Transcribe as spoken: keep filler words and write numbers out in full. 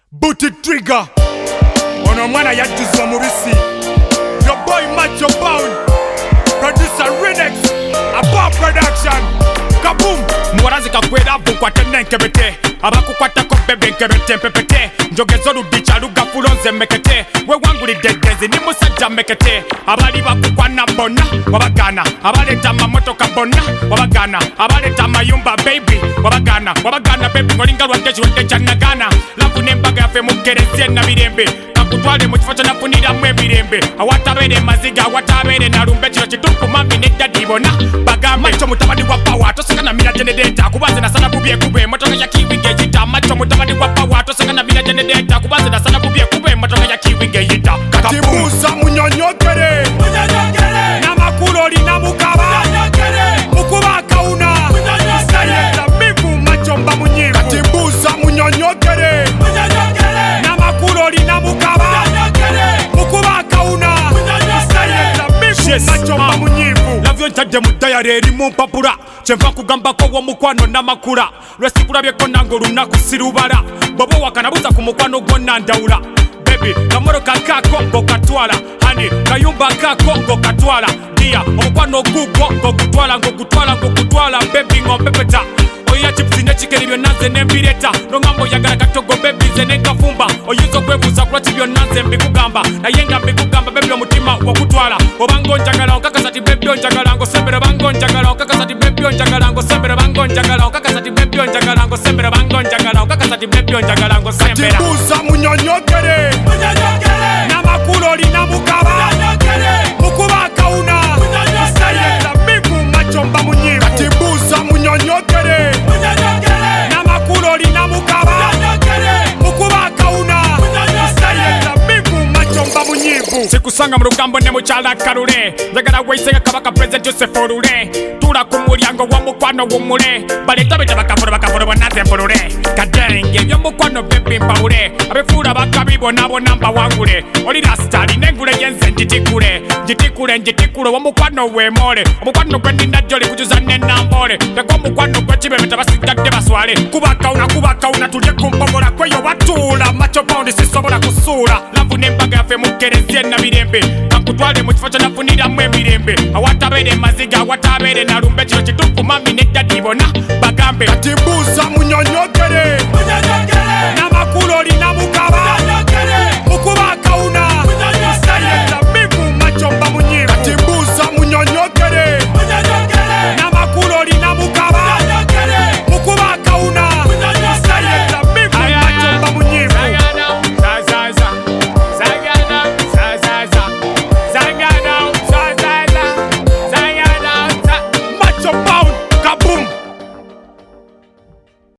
Booty Trigger ono mwana yajuza mubisi. Your boy Macho Bound, producer Renex, Abba Production. Kaboom! Mwarazi kakwera bukwate nenkebete, abakukwata ko bebe nkebete mpepete. Njogezo ludicha lugafulonze mekete, we wanguli dedezi ni musajja mekete. Abali bakukwana bona wabagana, abaleta mamotoka bona wabagana, abaleta mayumba baby wabagana, wabagana baby ngolinga lwakechi wekecha nagana. Lafu nembaga yafe mukereze na birembe, kakutwale mu kifo kyonafunira mu emirembe. Awatabere maziga awatabere narumbe kino kituku mami ne daddy bona bagambe. Macho mutabani wa power tosakana mira generator, kubanze na sana bubye kube motoka ya kiwinge yita. Macho mutabani wa power tosakana mira generator, kubanze na sana bubye kube motoka ya kiwinge yita. Katibusa munyonyokere munyonyokere na makuloli na mukaba munyonyokere mukuba kauna munyonyokere na mivu macho mba munyivu. Katibusa munyonyokere munyonyokere na makuloli na mukaba munyonyokere mukuba kauna munyonyokere na mivu macho mba munyivu. Lavyo ntadde mu diary erimu mpapula, kyenva kugambako w'omukwano n'amakula. Lwesikulabye nango lunaku sirubala, bw'oba wakanabuza ku mukwano gwonna ndawula. Baby, kamoroka kako ngo katwala, honey, kayumba kako ngo katwala. Dia, omukwano gugo ngo gutwala, ngo gutwala, ngo gutwala. Baby ngo mpepeta, oya chips n'ekikeri byonna nze nembireta. Nongambo yagala katogo baby nze nenkafumba. Oyinza okwebuuza kulwaki byonna nze mbikugamba, naye nga mbikugamba baby omutima wokutwala. Obanga onjagala onkakasa ti baby onjagala ng'osembera, obanga onjagala onkakasa ti baby onjagala ng'osembera, obanga onjagala onkakasa ti baby onjagala ng'osembera, obanga onjagala onkakasa ti baby onjagala ng'osembera. Katibusa munyonyokere munyonyokere na makuloli na mukaba munyonyokere mukuba kauna munyonyokere na mivu macho mba munyivu. Katibusa munyonyokere munyonyokere na makuloli na mukaba munyonyokere mukuba kauna munyonyokere na mivu macho mba munyivu. Sikusanga mu lugambo ne mukyala kalule, njagala weyisenga kabaka President Joseph Olule. Tula ku mulyango w'omukwano wumule, baleeta beta bakafolo bakafolo bonanze mpulule. Kadenge by'omukwano baby mbawule, abefuula bakabi bonabona mbawangule. Oli rasta alina engule yenze njitikule, njitikule njitikule w'omukwano weemole. Omukwano gwe nnina jjole kujuza n'ennambole, tego omukwano gw'ekibebe tabasigadde baswale. Kuba kawuna kuba kawuna tulye ku mpogola kweyo watuula. Macho Bound sisobola kusuula, lavu n'embaga yaffe mukereze na birembe. Kankutwale mu kifo kyonafuniramu emirembe. Awatabere maziga awatabere narumbe kino kituku mami ne daddy bona bagambe. Katibusa munyonyoke